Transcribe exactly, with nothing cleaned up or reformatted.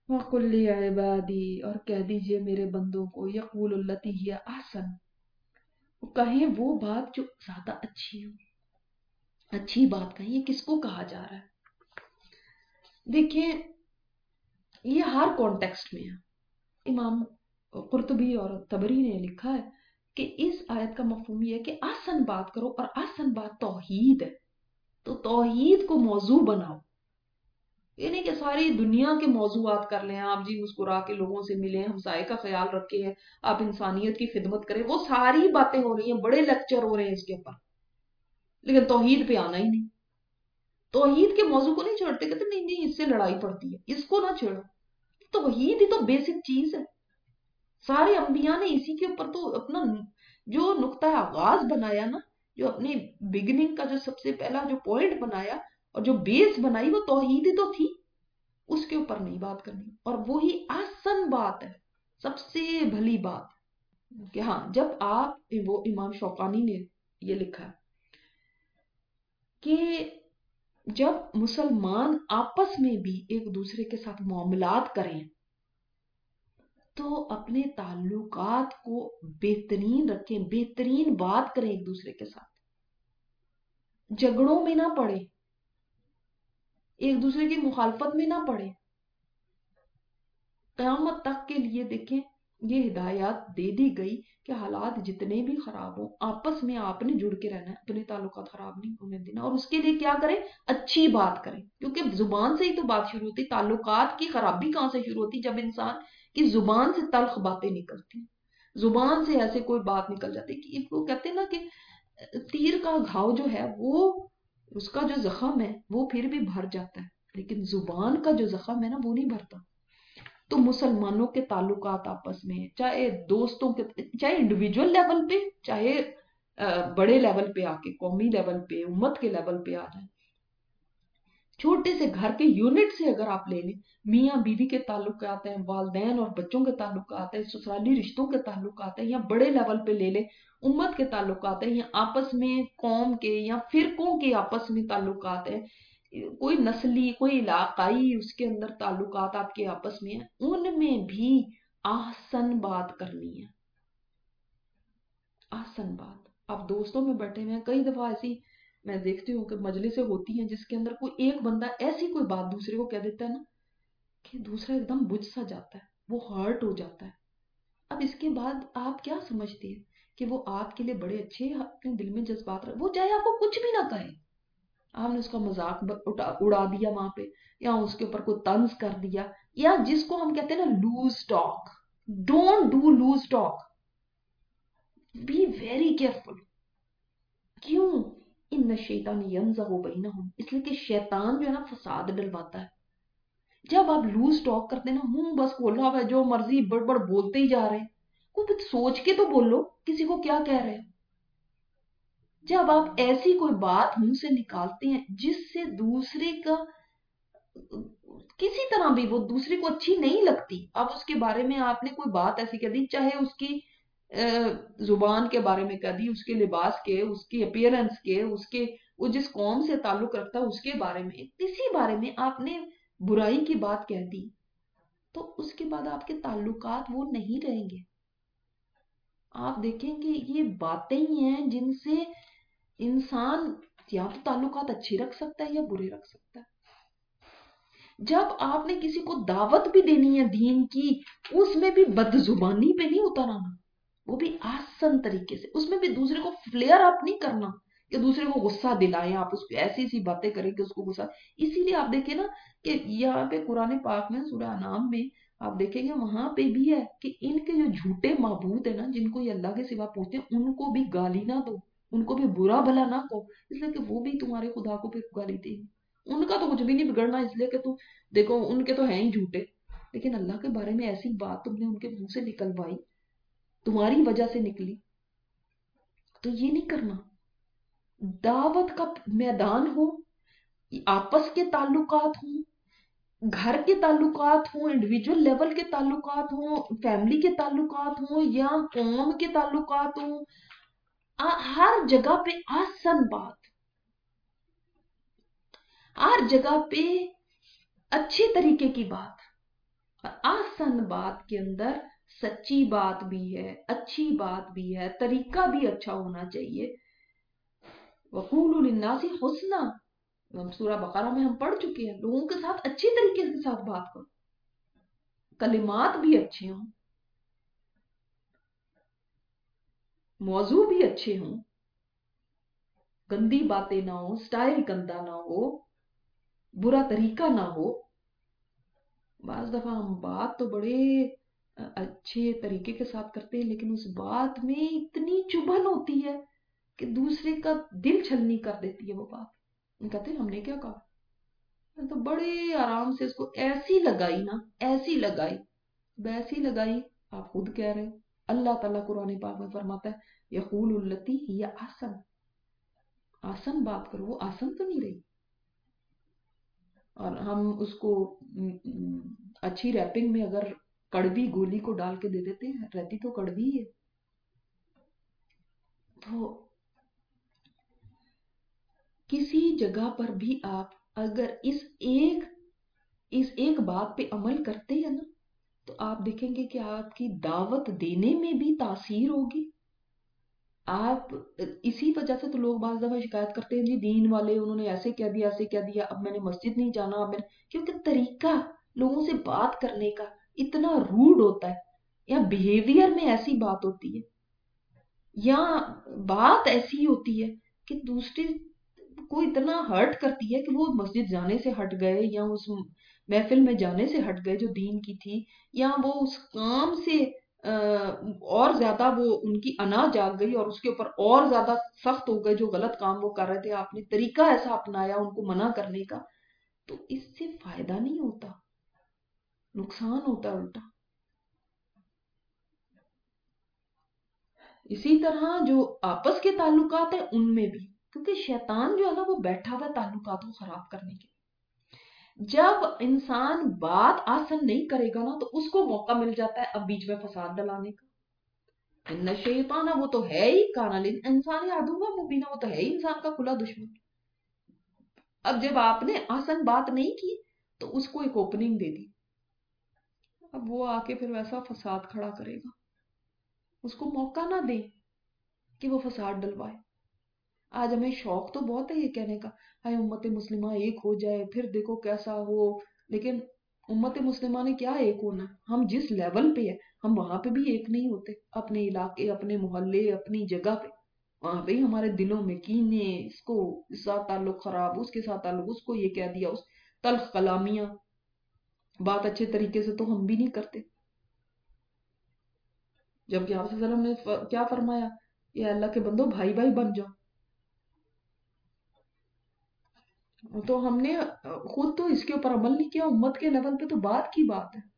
वकुल या इबादी, और कह दीजिए मेरे बंदों को, यकूल लती हिया ahsan, वो कहें वो बात जो ज्यादा अच्छी हो। अच्छी बात कहें, ये किसको कहा जा रहा है? देखिए, ये हर कॉन्टेक्स्ट में है। इमाम कुर्तुबी और तबरी ने लिखा है कि इस आयत का मफहूम ये है कि आसन बात करो, और आसन बात तौहीद है, तो तौहीद को मौजू बनाओ। ये नहीं कि सारी दुनिया के मौजूआत कर लें, आप जी मुस्कुरा के लोगों से मिले, हमसाए का ख्याल रखें, आप इंसानियत की खिदमत करें, वो सारी बातें हो रही हैं, बड़े लेक्चर हो रहे हैं इसके ऊपर, लेकिन तौहीद पे आना ही नहीं। तौहीद के मौजू को नहीं छोड़ते, कहते नहीं नहीं इससे लड़ाई पड़ती है, इसको ना छेड़ो। तौहीद ही तो बेसिक चीज है। सारे अंबिया ने इसी के ऊपर तो अपना जो नुक्ता आगाज बनाया ना, जो अपनी बिगिनिंग का जो सबसे पहला जो पॉइंट बनाया और जो बेस बनाई, वो तौहीद ही तो थी। उसके ऊपर नहीं बात करनी, और वो ही आसन बात है, सबसे भली बात। कि हाँ, जब आप, वो इमाम शौकानी ने ये लिखा है कि जब मुसलमान आपस में भी एक दूसरे के साथ मामलात करें तो अपने ताल्लुकात को बेहतरीन रखें, बेहतरीन बात करें एक दूसरे के साथ, झगड़ों में ना पड़े, एक दूसरे की मुखालफत में ना पड़े। क़यामत तक के लिए देखें, ये हिदायत दे दी गई कि हालात जितने भी खराब हो, आपस में आपने जुड़ के रहना है, अपने ताल्लुकात खराब नहीं होने देना, और उसके लिए क्या करें? अच्छी बात करें, क्योंकि जुबान से ही तो बात शुरू होती। ताल्लुकात की खराबी कहां से शुरू होती? जब इंसान की जुबान से तल्ख बातें निकलती, जुबान से ऐसे कोई बात निकल जाती कि वो कहते हैं ना कि तीर का घाव जो है वो, उसका जो जख्म है वो फिर भी भर जाता है, लेकिन जुबान का जो जख्म है ना वो नहीं भरता। तो मुसलमानों के ताल्लुकात आपस में, चाहे दोस्तों के, चाहे इंडिविजुअल लेवल पे, चाहे बड़े लेवल पे आके, कौमी लेवल पे, उम्मत के लेवल पे आ जाए, छोटे से घर के यूनिट से अगर आप ले लें, मियाँ बीवी के ताल्लुकात हैं, वालदैन और बच्चों के ताल्लुकात हैं, ससुराली रिश्तों के ताल्लुकात हैं, या बड़े लेवल पे ले लें, उम्मत के ताल्लुकात हैं, या आपस में कौम के या फिरकों के आपस में ताल्लुकात हैं, कोई नस्ली, कोई इलाकाई उसके अंदर ताल्लुकात आपके आपस में है, उनमें भी आसन बात करनी है। आसन बात। आप दोस्तों में बैठे हुए हैं, कई दफा ऐसी मैं देखती हूँ कि मजलिसें होती हैं जिसके अंदर कोई एक बंदा ऐसी कोई बात दूसरे को कह देता है ना कि दूसरा एकदम बुझ सा जाता है, वो हर्ट हो जाता है। अब इसके बाद आप क्या समझते हैं कि वो आपके लिए बड़े अच्छे, अपने दिल में जज्बात रख, वो चाहे आपको कुछ भी ना कहे, आपने उसका मजाक उड़ा, उड़ा दिया वहां पे, या उसके ऊपर कोई तंज कर दिया, या जिसको हम कहते हैं ना loose talk, don't do loose talk, be very careful. क्यों? इन शैतान यंज़गु बैनहुम, इसलिए कि शैतान जो है ना फसाद डलवाता है। जब आप लूज टॉक करते हैं ना, मुंह बस खोला हुआ है, जो मर्जी बड़बड़ बोलते ही जा रहे हैं, कुछ सोच के तो बोलो किसी को क्या कह रहे हैं। जब आप ऐसी कोई बात मुंह से निकालते हैं जिससे दूसरे का किसी तरह भी वो दूसरे को अच्छी नहीं लगती, अब उसके बारे में आपने कोई बात ऐसी कह दी, चाहे उसकी जुबान के बारे में कह दी, उसके लिबास के, उसकी अपीयरेंस के, उसके वो जिस कौम से ताल्लुक रखता है उसके बारे में, किसी बारे में आपने बुराई की बात कह दी, तो उसके बाद आपके ताल्लुकात वो नहीं रहेंगे। आप देखेंगे ये बातें ही हैं जिनसे इंसान या तो ताल्लुकात अच्छे रख सकता है या बुरे रख सकता है। जब आपने किसी को दावत भी देनी है दीन की, उसमें भी बदजुबानी पे नहीं उतर आना, वो भी आसान तरीके से, उसमें भी दूसरे को फ्लेयर अप नहीं करना कि दूसरे को गुस्सा दिलाएं, आप उसको ऐसी ऐसी बातें करें कि उसको गुस्सा। इसीलिए आप देखें ना कि यहाँ पे कुरान पाक में सूरह अनाम में आप देखेंगे वहां पे भी है कि इनके जो झूठे माबूद है ना, जिनको ये अल्लाह के सिवा पूछते हैं, उनको भी गाली ना दो, उनको भी बुरा भला ना कहो, इसलिए कि वो भी तुम्हारे खुदा को फिर गाली देंगे। उनका तो कुछ भी नहीं बिगड़ना, इसलिए कि तू देखो उनके तो हैं ही झूठे, लेकिन अल्लाह के बारे में ऐसी बात तुमने उनके मुंह से निकलवाई, तुम्हारी वजह से निकली, तो ये नहीं करना। दावत का मैदान हो, आपस के ताल्लुकात हो, घर के ताल्लुकात हो, इंडिविजुअल लेवल के ताल्लुकात हो, फैमिली के ताल्लुकात हो, या कौम के ताल्लुकात हो, हर जगह पे आसान बात, हर जगह पे अच्छे तरीके की बात। آسن بات کے اندر سچی بات بھی ہے، اچھی بات بھی ہے، طریقہ بھی اچھا ہونا چاہیے. وَقُولُوا لِلنَّاسِ حُسْنًا، سورہ بقرہ میں ہم پڑھ چکے ہیں، لوگوں کے ساتھ اچھی طریقے کے ساتھ بات کرو، کلمات بھی اچھے ہوں، موضوع بھی اچھے ہوں، گندی باتیں نہ ہو، سٹائل گندا نہ ہو، برا طریقہ نہ ہو. بعض دفعہ ہم بات تو بڑے اچھے طریقے کے ساتھ کرتے ہیں، لیکن اس بات میں اتنی چبھن ہوتی ہے کہ دوسرے کا دل چھلنی کر دیتی ہے وہ بات. ہم کہتے ہیں ہم نے کیا کہا، میں تو بڑے آرام سے اس کو ایسی لگائی نا، ایسی لگائی، ویسی لگائی. آپ خود کہہ رہے ہیں، اللہ تعالیٰ قرآن پاک میں فرماتا ہے یقول التی ہی آسن، آسن بات کرو، وہ آسن تو نہیں رہی. اور ہم اس کو اچھی ریپنگ میں اگر کڑوی گولی کو ڈال کے دے دیتے ہیں، رہتی تو کڑوی ہے. تو کسی جگہ پر بھی آپ اگر اس ایک اس ایک بات پہ عمل کرتے ہیں نا، تو آپ دیکھیں گے کہ آپ کی دعوت دینے میں بھی تاثیر ہوگی. آپ اسی وجہ سے تو لوگ بعض دفعہ شکایت کرتے ہیں جی دین والے انہوں نے ایسے کہہ دیا، ایسے کہہ دیا، اب میں نے مسجد نہیں جانا، اب میں نے، کیونکہ طریقہ لوگوں سے بات کرنے کا اتنا روڈ ہوتا ہے، یا بیہیویئر میں ایسی بات ہوتی ہے، یا بات ایسی ہوتی ہے کہ دوسرے کو اتنا ہرٹ کرتی ہے کہ وہ مسجد جانے سے ہٹ گئے، یا اس محفل میں جانے سے ہٹ گئے جو دین کی تھی، یا وہ اس کام سے اور زیادہ وہ ان کی انا جاگ گئی اور اس کے اوپر اور زیادہ سخت ہو گئے جو غلط کام وہ کر رہے تھے. آپ نے طریقہ ایسا اپنایا ان کو منع کرنے کا، تو اس سے فائدہ نہیں ہوتا، نقصان ہوتا ہے الٹا. اسی طرح جو آپس کے تعلقات ہیں ان میں بھی، کیونکہ شیطان جو ہے نا وہ بیٹھا ہوا تعلقات کو خراب کرنے کے. جب انسان بات آسن نہیں کرے گا نا تو اس کو موقع مل جاتا ہے اب بیچ میں فساد ڈلانے کا. ان شیطان، وہ تو ہے ہی کانا انسان عدو مبینہ، وہ تو ہے ہی انسان کا کھلا دشمن. اب جب آپ نے آسن بات نہیں کی تو اس کو ایک اوپننگ دے دی، اب وہ آ کے پھر ویسا فساد کھڑا کرے گا. اس کو موقع نہ دیں کہ وہ فساد ڈلوائے. آج ہمیں شوق تو بہت ہے یہ کہنے کا، ہائے امت مسلمہ ایک ہو جائے پھر دیکھو کیسا ہو، لیکن امت مسلمہ نے کیا ایک ہونا؟ ہم جس لیول پہ ہے ہم وہاں پہ بھی ایک نہیں ہوتے. اپنے علاقے، اپنے محلے، اپنی جگہ پہ، وہاں پہ ہی ہمارے دلوں میں کینے، اس کو اس ساتھ تعلق خراب، اس کے ساتھ تعلق، اس کو یہ کہہ دیا، اس تلخ کلامیاں، بات اچھے طریقے سے تو ہم بھی نہیں کرتے. جبکہ آپ صلی اللہ علیہ وسلم نے کیا فرمایا، یا اللہ کے بندو بھائی بھائی بن جاؤ. تو ہم نے خود تو اس کے اوپر عمل نہیں کیا، امت کے لیول پہ تو بات کی بات ہے.